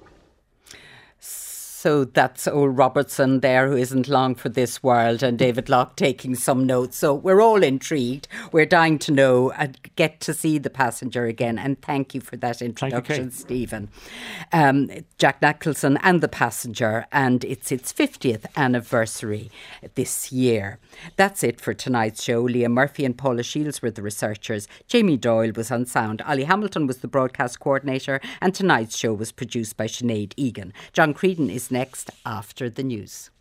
So that's old Robertson there, who isn't long for this world, and David Locke taking some notes. So we're all intrigued. We're dying to know and get to see The Passenger again. And thank you for that introduction, Kate. Stephen. Um, Jack Nicholson and The Passenger, and it's its fiftieth anniversary this year. That's it for tonight's show. Liam Murphy and Paula Shields were the researchers. Jamie Doyle was on sound. Ollie Hamilton was the broadcast coordinator. And tonight's show was produced by Sinead Egan. John Creedon is next after the news.